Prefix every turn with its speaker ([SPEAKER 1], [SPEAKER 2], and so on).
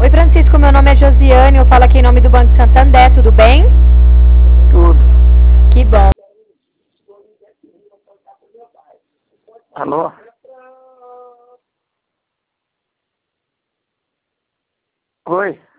[SPEAKER 1] Oi, Francisco, meu nome é Josiane, eu falo aqui em nome do Banco Santander, tudo bem?
[SPEAKER 2] Tudo.
[SPEAKER 1] Que bom.
[SPEAKER 2] Alô? Oi?